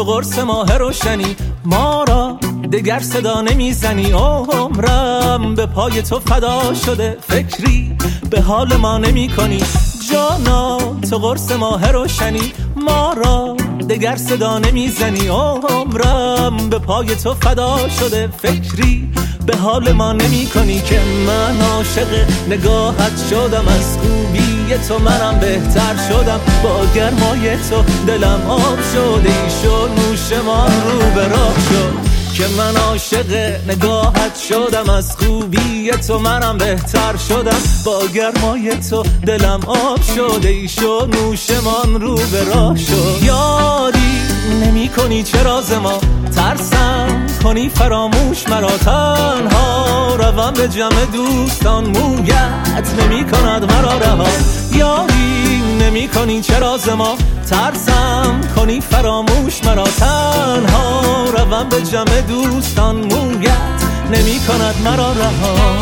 قرص ماه روشنی، ما را دگر صدا نمیزنی. عمرم به پای تو فدا شده، فکری به حال ما نمی کنی. جانا تو قرص ماه روشنی، ما را دگر صدا نمیزنی. عمرم به پای تو فدا شده، فکری به حال ما نمی کنی. که من عاشق نگاهت شدم، از خوبی تو منم بهتر شدم. با گرمای تو دلم آب شده، ایشو نوشمان رو به راه شد. که من عاشق نگاهت شدم، از خوبی تو منم بهتر شدم. با گرمای تو دلم آب شده، ایشو نوشمان رو به راه شد. یادی نمی کنی چرا ز ما ترسم کنی فراموش مرا، تنها روم به جمع دوستان، مویت نمی کند مرا رها. یادی نمی کنی چرا ز ما ترسم کنی فراموش مرا، تنها روم به جمع دوستان، مویت نمی کند مرا رها.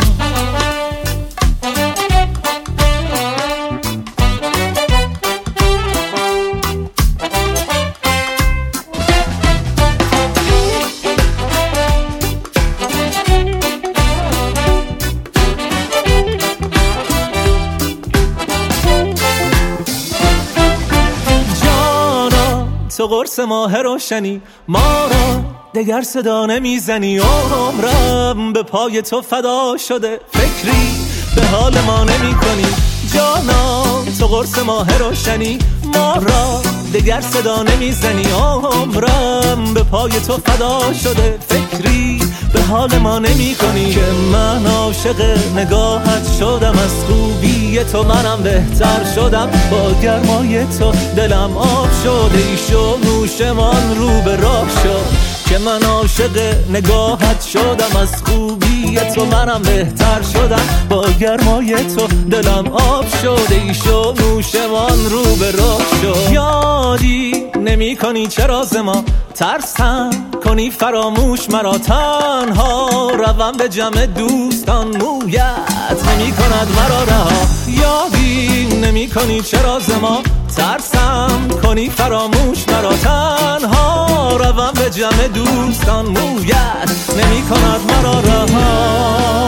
تو قرص ماه روشنی، ما را دگر صدا نمیزنی. عمرم به پای تو فدا شده، فکری به حال ما نمی کنی. جانا تو قرص ماه روشنی، ما را دگر صدا نمیزنی. عمرم به پای تو فدا شده، فکری به حال ما نمی کنی. که من عاشق نگاهت شدم، از خوبی تو منم بهتر شدم. با گرمای تو دلم آب شده، ایشو نوشمان رو به راه شد. که من عاشق نگاهت شدم، از خوبی تو منم بهتر شدم. با گرمای تو دلم آب شده، ایشو نوشمان رو به راه شد. یادی نمی کنی چرا ز ما ترسم کنی فراموش مرا، تنها روم به جمع دوستان، مویت نمی کند مرا رها. یادی نمی کنی چرا ز ما ترسم کنی فراموش مرا، تنها روم به جمع دوستان، مویت نمی کند مرا رها.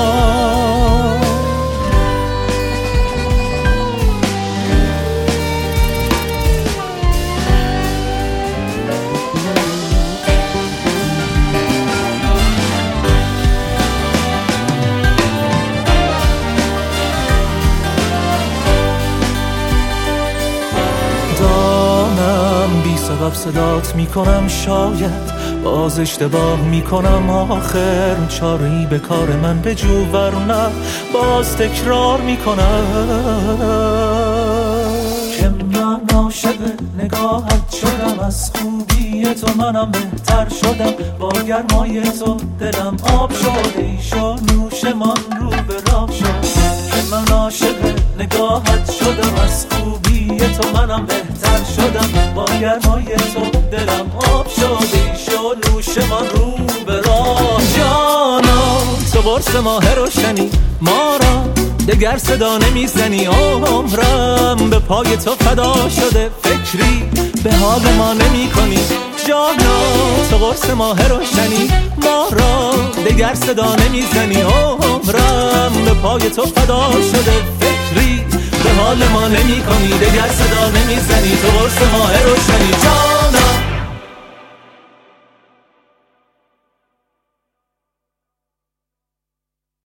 بی سبب صدات میکنم، شاید باز اشتباه میکنم. آخر چاره‌ای به کار من بجو، ورنه باز تکرار میکنم. که من عاشق نگاهت شدم، از خوبی تو منم بهتر شدم. با گرمای تو دلم آب شده، ایشو نوشمان رو به راه شد. که من عاشق نگاهت شدم، از خوبی تو منم بهتر شدم. با گرمای تو دلم آب شده، ایشو نوشمان رو به راه. جانا تو قرص ماه روشنی، ما را دگر صدا نمیزنی. عمرم به پای تو فدا شده، فکری به حال ما نمی کنی. جانا تو قرص ماه روشنی، ما را دگر صدا نمیزنی. عمرم به پای تو فدا شده، فکری به حال ما نمی کنی. دگر صدا نمیزنی، تو قرص ماه روشنی.